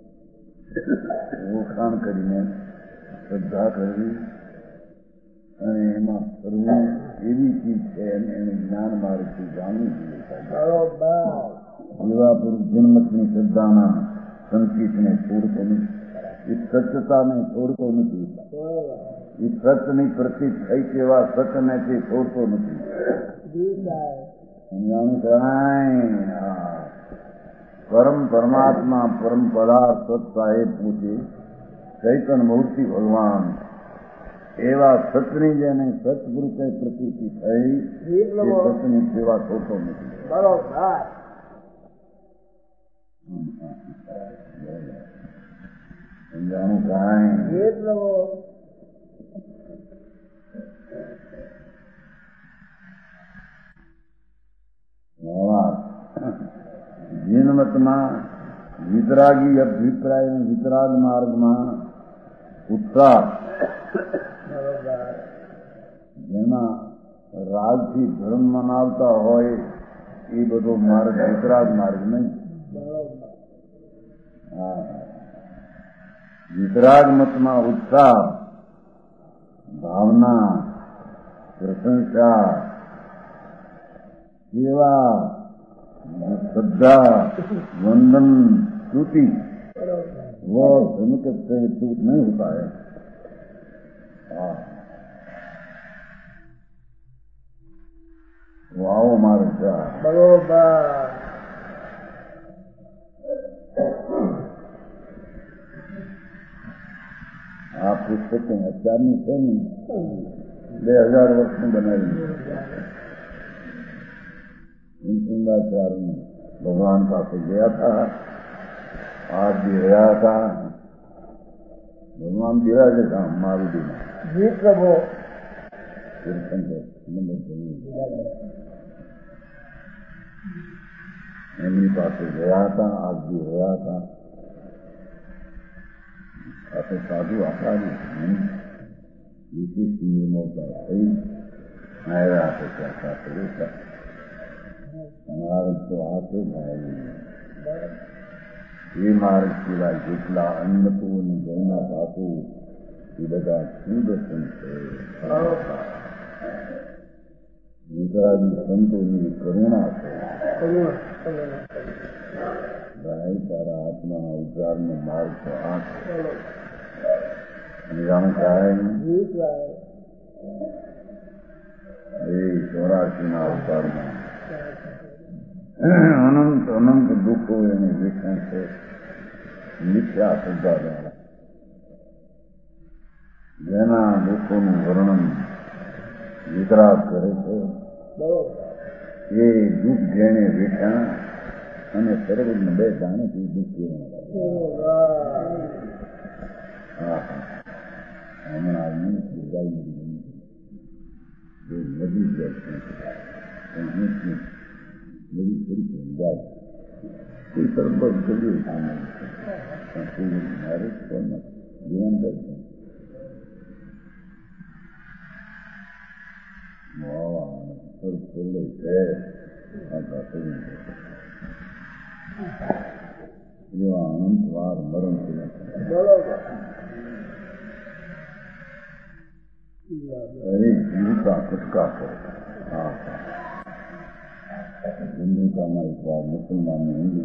ઓળખાણ કરીને શ્રદ્ધા કરવી અને એમાં કરવું એવી ચીજ છે, અને એને જ્ઞાન માર્ગથી જાણવું જોઈએ. એવા પુરુષ જન્મતની શ્રદ્ધાના સંકિતને છોડતો નથી, એ સત્યતાને છોડતો નથી, એ સત્યની પ્રતીક થઈ તેવા સત્યને તે છોડતો નથી. સમજાણું કાંઈ? પરમ પરમાત્મા પરમ પદાર્થ સાહેબ પૂછે ચૈતન મૂર્તિ ભગવાન એવા સતની જેને સતગુરુ કઈ પ્રતીતિ થઈ એ સતની સેવા થતો નથી. સમજાણું કાંઈ? જીનમતમાં વિતરાગી અભિપ્રાય વિતરાગ માર્ગમાં ઉત્સાહ, જેમાં રાગથી ધર્મ મનાવતા હોય એ બધો માર્ગ વિતરાગ માર્ગ નહીં. વિતરાગ મતમાં ઉત્સાહ, ભાવના, પ્રશંસા, સેવા, श्रद्धा, वंदन, स्तुति, वो धर्म से चूक नहीं होता है. वो आओ मार्ग का बरोबर. આ પુસ્તક અત્યારની છે ને 2000 વર્ષનું બનાવ્યું. भगवान पास गया था, आज भी गया था. भगवान बिराजे था मारुति में. जी प्रभु. एमनी पास गया था, आज भी गया था. ऐसे साधु आचार्य विशेष निर्मलता सही आया तो क्या था मार्ग तो आते भाई. એ માર્ગ સિવાય જેટલા અન્નતો અને જળના પાકો એ બધા સુદર્શન છે. વિતરાગી સંતોની કરુણા છે. ભાઈ તારા આત્માના ઉદ્ધારનો માર્ગ તો આ છે. નિરામ થાય એ 84 અવતારમાં અનંત અનંત દુઃખો એને વેઠા છે મિથ્યા શ્રદ્ધા દ્વારા, જેના દુઃખોનું વર્ણન વિતરાગ કરે છે. એ દુઃખ જેણે વેઠા અને સર્વજ્ઞ બે જાણે તે દુઃખ કેવું હમણાં ગાય નદી નદી તરીકે ગાય કોઈ સરબત કર્યું મારે જીવન અનંત વાર મરણ અરે જીવતા કટકા કરે હિન્દુતામાં એક વાર મુસલમાનને હિન્દુ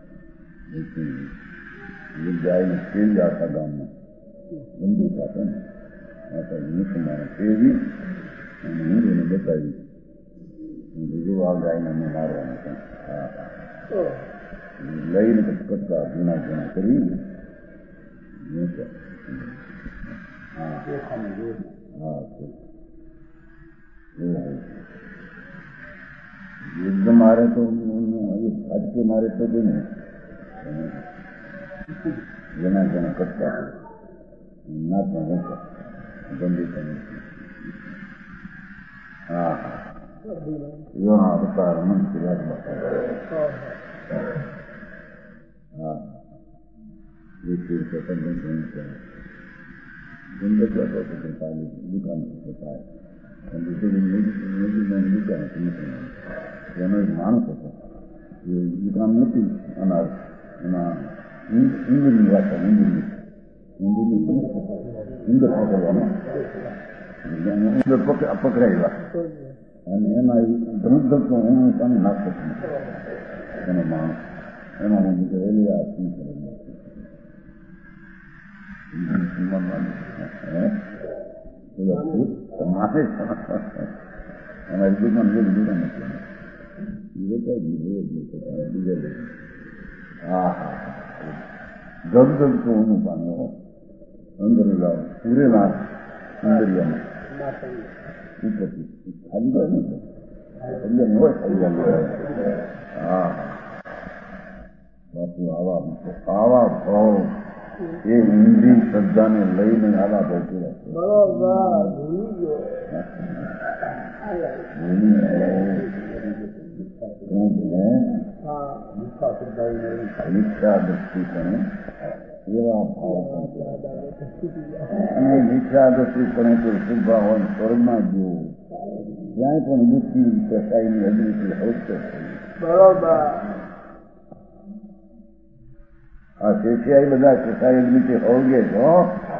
ગાયને ફેરી આખા ગામમાં બંદૂક આપે ને મુસલમાને ફેરવી અને હિન્દુને બતાવી બીજું આ ગાયને મેં મારવાનું છે લઈને કટકા જૂના જૂના કરી યુદ્ધ મારે તો અટકે મારે તો જ નહીં જણા જણા કટકા ના પણ મૂકો ગંદી કરી હા હા અવતાર મન સિવાજ હા એ દુકાન થાય દુકાન એનો એક માણસ હતો એ દુકાન નથી અનાજ એના ઇન્દુરની વાત ઇન્દુરની ઇન્દર પકડવામાં ઇન્દર પકડાયેલા અને એના ધમધમતો હું સામે નાખતો એનો માણસ એમાં હું નીકળેલી આ શું કરે અમારી દુકાન બધી દુકાન નથી હા હા ધગધગતો ઊનું પામ્યો અંદર લાવ પૂરેલા અંદરિયામાં ઉપરથી ખાલી હોય ને એટલે હોય ખાલી હા બાપુ આવા ભાવ એ ઊંધી શ્રદ્ધાને લઈને આવા ભાવ મિથ્યા દ્રષ્ટિપણે એવા ભાવ અને મિથ્યા દ્રષ્ટિપણે તો શુભા હોય સ્વર્ગમાં જોવું જ્યાં પણ બુદ્ધિ કસાઈની અગ્નિથી હવતો બરોબર આ શેષિયાઈ બધા કસાઈ અગ્નિથી હોગે છો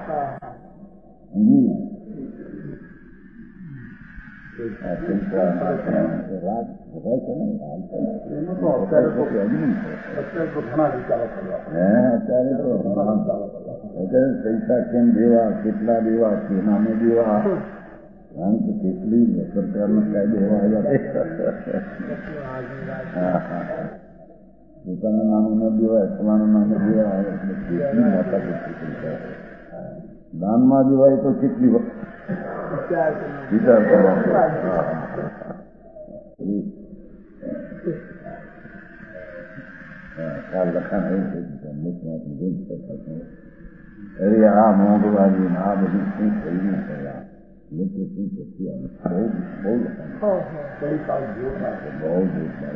પૈસા કેમ દેવા કેટલા દેવા કેનામે દેવા કારણ કે કેટલી સરકારનો કાયદો એવા પોતાના નામે ન દેવાય ફલાણા નામે દેવાય એટલે કેટલી માતા દાનમાં દેવાય તો કેટલી વિચાર કરવા લખાણ અરે આ મોંઘવારી આ બધું શું કરી ગયા લોકો શું પછી બહુ લખાણ બહુ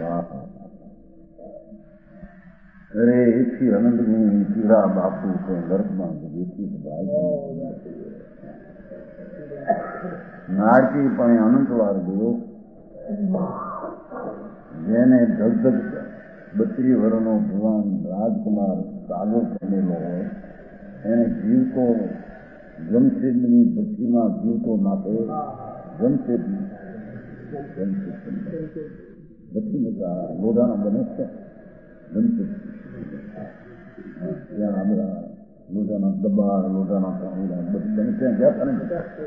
અરે એથી અનંત પીરા બાપુ તો નર્કમાં નારકી પણ અનંત વાર ગયો જેને ધગધગ 32 વર્ષનો ભગવાન રાજકુમાર સાગો બનેલો હોય એને જીવતો જમશેદની ભઠ્ઠીમાં જીવતો નાખે જમશેદ ભઠ્ઠી લોઢાના બને છે જમશેદ ત્યાં આ બધા લોઢાના ડબ્બા લોઢાના બધી બને ત્યાં ગયા હતા ને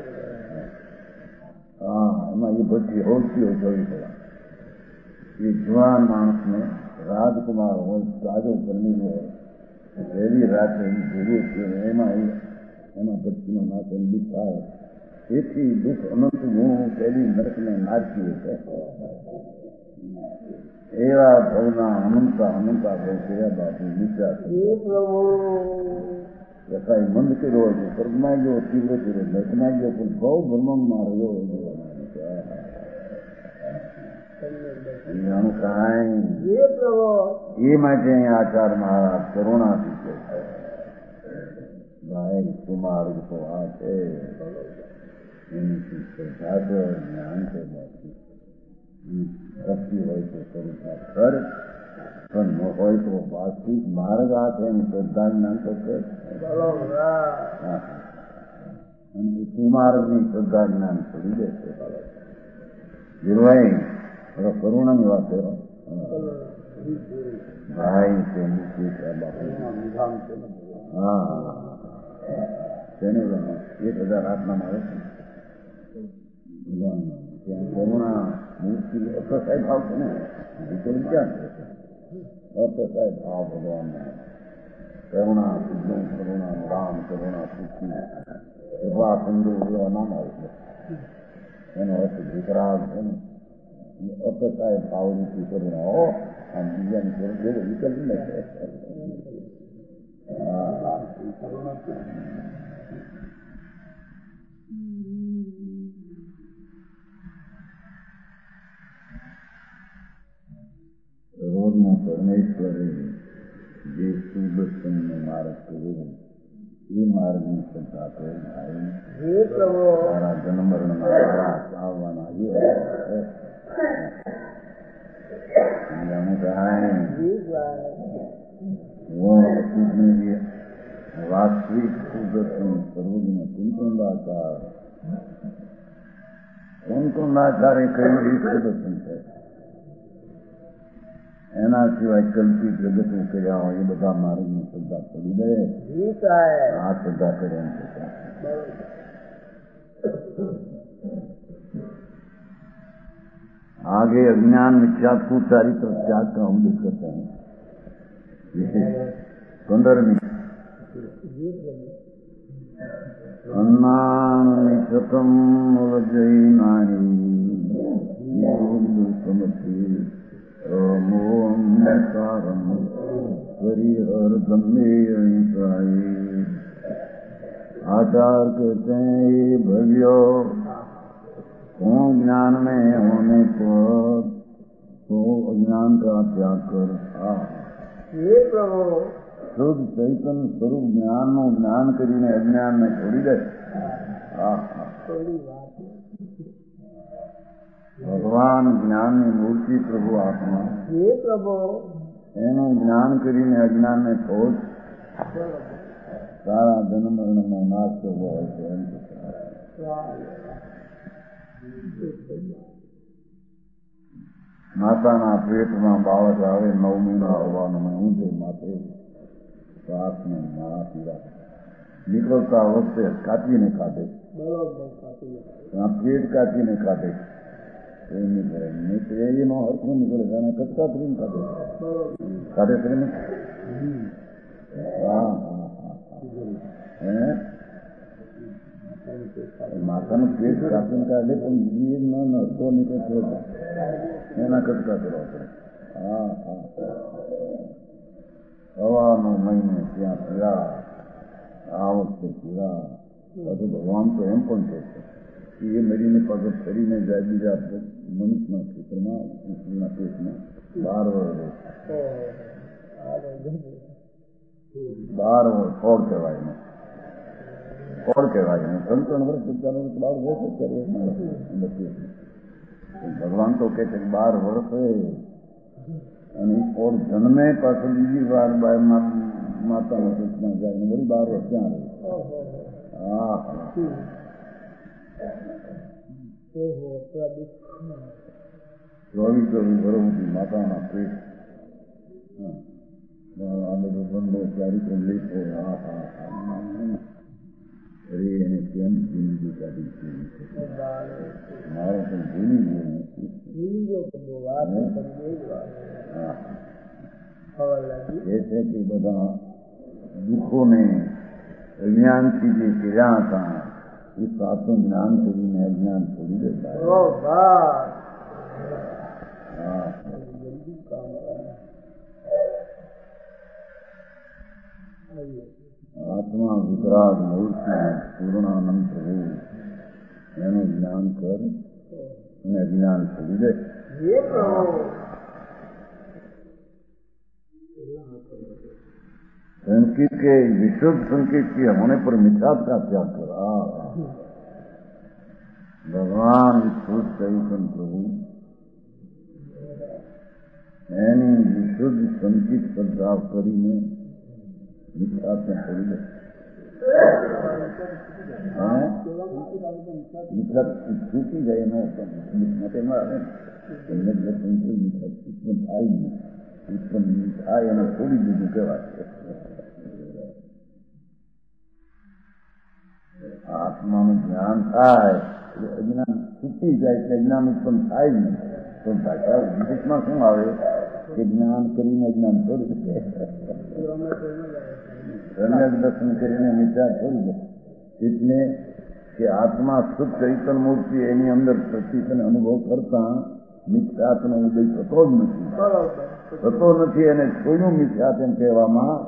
હા એમાં એ ભઠ્ઠી હોતી હોય જોઈ પડે એ જવાન માણસને રાજકુમાર હોય સાજો બનેલો હોય પહેલી રાત્રે ભેગું છે એમાં ભક્તિમાં નાખે દુઃખ થાય એથી દુઃખ અનંત ગુણ પહેલી નરકને નાચી છે એવા ભવના અનંતા ભવ કર્યા બાપુ વિચાર કસાઈ મંદ કર્યો હોય છે સ્વર્ગમાં ગયો તીવ્ર કર્યો નર્કમાં ગયો પણ બહુ બ્રહ્મમાં રહ્યો જાણું કાંઈ એ માટે આચાર મહારાજ કરુણાથી છે ભાઈ સુમાર્ગ તો આ છે એની શ્રદ્ધા છે જ્ઞાન છે બાકી શક્તિ હોય તો કરુણા કર પણ ન હોય તો વાસ્તવિક માર્ગ આ છે એની શ્રદ્ધા જ્ઞાન તો છે અને સુમાર્ગની શ્રદ્ધા જ્ઞાન છોડી દે છે ગુરુભાઈ હવે કરુણાની વાત કરો ભાઈ છે હા તેને 1000 આત્મામાં આવે છે ત્યાં કરુણા મૂર્તિ અપ્રસાય ભાવ છે ને વિચાર ક્યાં છે અપ્રસાય ભાવ ભગવાનનો કરુણા સિદ્ધો કરુણા રામ કરુણા સુખી કૃપા સિંધુ એવા નામ આવે છે એનો અર્થ વિતરાગ છે ને એ અપ્રસાય ભાવરૂપી કરુણા હો આમ બીજાની સ્વરૂપ જેવો વિકલ્પ નથી રોજના પરમેશ્વરે જે સુદર્શનનો માર્ગ કર્યો એ માર્ગની શ્રદ્ધા તો સારા જન્મરણના આવવાના વાસ્તવિક સુદર્શન સર્વજ્ઞ કુંકુંદાચાર એ કયું સુદર્શન છે એના સિવાય કલ્પિત જગતો કર્યા હોય એ બધા માર્ગની શ્રદ્ધા પડી દે આ શ્રદ્ધા કરે એમ आगे अज्ञान विख्यात को चारित्र त्याग का हम देख करते हैं विशेष 15वीं अन्नानिशतम वजैनानि समति मोहम सारम हरिहर ब्रह्मे अहिंसाई आचार कहते हैं ये भव्यो तो ज्ञान में होने पर तो अज्ञान का त्याग कर ये प्रभु शुद्ध चैतन्य स्वरूप ज्ञान નું જ્ઞાન કરીને અજ્ઞાન ને છોડી દે ભગવાન જ્ઞાનની મૂર્તિ પ્રભુ આત્મા ये प्रभु એનું જ્ઞાન કરીને અજ્ઞાન ને છોડ સારા જન્મરણનો નાશ કરવો હોય છે એમ માતાના પેટમાં બાળક આવે 9 મહિના હોવાનું ઊંધે માથે શ્વાસને માળા પીવા નીકળતા વખતે કાપીને કાઢે પેટ કાપીને કાઢે એ નીકળે નહીં તો એનો હરખું નીકળે અને કચકા કરીને કાઢે કાઢે છે ને હા માતાનું પેટ કાપીને કાઢે પણ જીવ ન નડતો નીકળતો એના કચકા કરવા પડે હવાનો મહિને ત્યાં પીડા આ વખતે પીડા બધું ભગવાન તો એમ પણ કહે છે એ મરીને પગત ફરીને જાય બીજા મનુષ્યના ક્ષેત્રમાં કૃષ્ણના પેટમાં 12 વર્ષ 12 વર્ષ ફોડ કહેવાય ને ફોડ કહેવાય ને 3 વર્ષ 12 વર્ષ કરે ભગવાન તો કહે છે 12 વર્ષ અને ફોડ જન્મે પાછળ બીજી વાર માતાના પેટમાં જાય ને વળી 12 વર્ષ ત્યાં રહે હા 24 વર્ષ સુધી માતાના પેટ આ બધો બંધો ચારિત્ર લેખો અરે એને કેમ જિંદગી કાઢી છે મારો પણ ભૂલી ગયો એ છે કે બધા દુઃખોને અજ્ઞાનથી જે કર્યા હતા એ સાચું જ્ઞાન કરીને અજ્ઞાન છોડી દેતા જલ્દી કામ આત્મા વિતરાગ મૂર્તિ પૂર્ણાનંદ પ્રભુ એનું જ્ઞાન કર અને જ્ઞાન છોડી દે. संकेत के विशुद्ध संकेत के होने पर मिथ्यात का त्याग कर. भगवान विशुद्ध चैतन प्रभु એની વિશુદ્ધ સંકેત શ્રદ્ધા કરીને મિથ્યાત્ને છોડી દે. છૂટી જાય એનો તેમાં એમને ઉત્પન્ન થાય નહીં. ઉત્પન્ન થાય એને છોડી દીધું કહેવાય. આત્માનું જ્ઞાન થાય એટલે અજ્ઞાન છૂટી જાય એટલે અજ્ઞાન ઉત્પન્ન થાય જ નહીં. તો ભાષા વિશેષમાં શું આવે કે જ્ઞાન કરીને અજ્ઞાન છોડી દે, રમ્ય દર્શન કરીને મિથ્યા છોડી દે. એટલે કે આત્મા શુદ્ધ ચૈતન મૂર્તિ એની અંદર સચિતને અનુભવ કરતા મિથ્યાત્નો ઉદય થતો જ નથી. થતો નથી એને છોડ્યું મિથ્યાત એમ કહેવામાં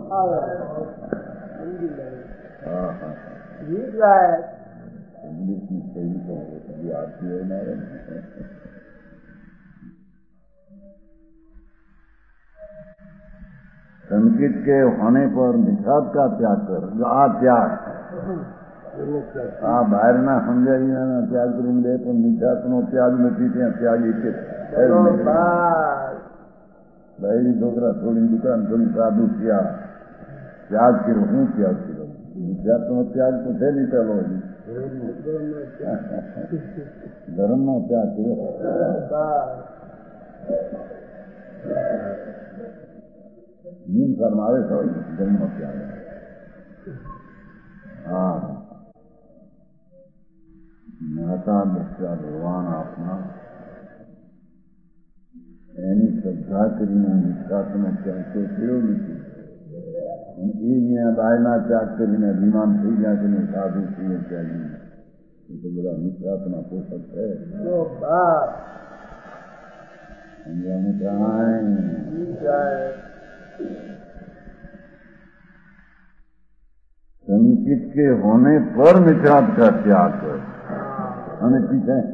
ઇંગ્લિશની શૈલી તો બધી આરતી હોય ના રહે. संकेत के होने पर मिथ्यात का त्याग कर. आ त्याग આ બહારના સમજાવીના ત્યાગ કરીને દે પણ મિથ્યાત્નો ત્યાગ નથી. ત્યાં ત્યાગ એક બહેરી છોકરા છોડીને દુકાન છોડી સાધુ થયા. ત્યાગ કર્યો. હું ત્યાગ કર્યો? મિથ્યાત્નો ત્યાગ તો છે લીધેલો. ધર્મનો ત્યાગ કર્યો. નિયમસારમાં આવે છે ધર્મનો ત્યાગ. હા, જ્ઞાતા દ્રષ્ટા ભગવાન આપના એની શ્રદ્ધા કરીને વિશ્વાસનો ત્યાગ તો થયો નથી. એ મેં બાયના ત્યાગ કરીને અભિમાન થઈ ગયા કે સાધુ છીએ ત્યાગી. એ તો બધા વિશ્વાસના પોષક છે. સમજાનું કાંઈ संकित के होने पर मिथ्यात का त्याग कर. અને ठीक है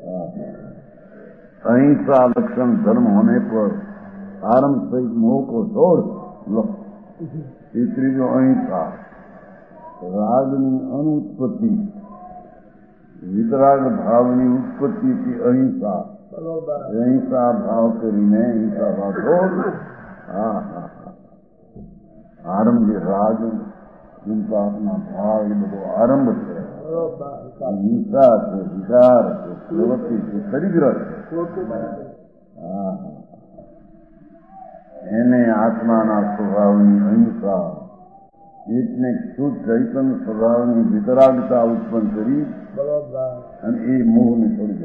अहिंसा लक्षण धर्म होने पर आरंभ सहित मोह को छोड़ लो. ये त्रीजो अहिंसा. रागनी अनुत्पत्ति वितराग भावनी उत्पत्ति की अहिंसा. अहिंसा भाव કરીને અહિંસા ભાવ છોડ. આરંભ રાગ ચિંતાના ભાવ એ બધો આરંભ છે. હિંસા છે, વિકાર છે, પ્રવૃત્તિ છે, પરિગ્રહ છે. એને આત્માના સ્વભાવની અહિંસા એટલે શુદ્ધ ચૈતન સ્વભાવની વિતરાગતા ઉત્પન્ન કરી અને એ મોહને છોડી દે.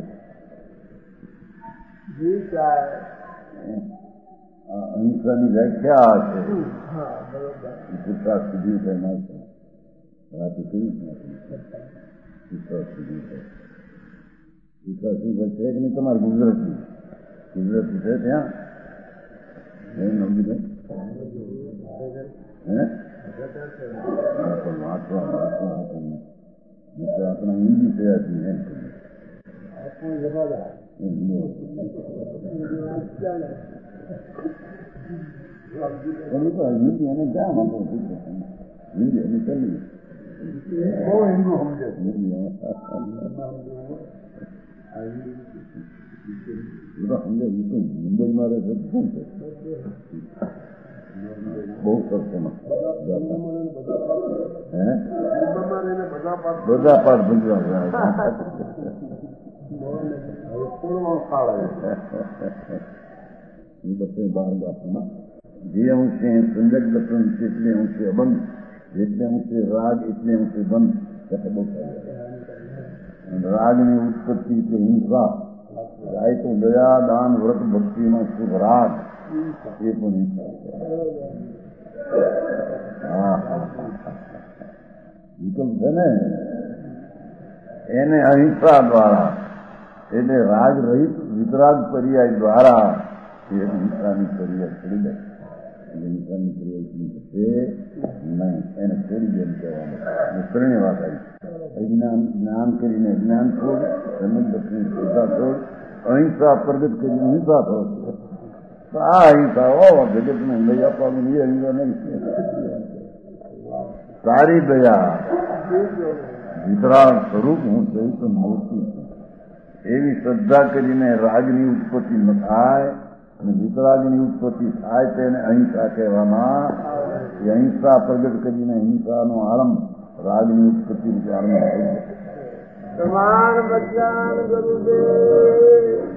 અહિંસાની વ્યાખ્યા છે. પુરુષાર્થ સુધી છે માત્ર રાતે કેવી પુરુષાર્થ સુધી છે. પુરુષાર્થ સુધી છે કે નહીં તમારે ગુજરાતી છે ત્યાં સમજી વાંચવા આપણા હિન્દી થયા છીએ એમ હિન્દી અને ક્યાં વાંધો હિન્દી અને ચાલી બધા સમજાય. મુંબઈમાં રહે છે શું છે બહુ સરસ બધા પાઠ ભજવા બધે બહાર ગાફમાં જે અંશે સંજક દર્શન એટલે અંશે અબંધ, એટલે અંશે રાગ, એટલે અંશે બંધ. બહુ રાગની ઉત્પત્તિ એટલે હિંસા. ગાય તો દયા દાન વ્રત ભક્તિનો શુભ રાગ એ પણ હિંસા. વિકલ્પ છે ને એને અહિંસા દ્વારા એટલે રાગ રહિત વિતરાગ પર્યાય દ્વારા એ હિંસાની પર્યાય છોડી દે. હિંસાની પર્યાય શું થશે? નહીં, એને છોડી દે એમ કહેવાનું. ત્રણેય વાત આવી. જ્ઞાન કરીને જ્ઞાન છોડ, સમજ શ્રદ્ધા છોડ, અહિંસા પ્રગટ કરીને હિંસા છોડ. આ અહિંસા જગતને લઈ આપવાનું એ અહિંસા નહીં. સારી દયા વિતરાગ સ્વરૂપ હું સહિત મૂર્તિ છું એવી શ્રદ્ધા કરીને રાગની ઉત્પત્તિ ન થાય અને વિતરાગની ઉત્પત્તિ થાય તેને અહિંસા કહેવામાં. એ અહિંસા પ્રગટ કરીને અહિંસાનો આરંભ રાગની ઉત્પત્તિ આરંભ થઈ જાય. પ્રમાણ બચ્ચાન ગુરુદેવ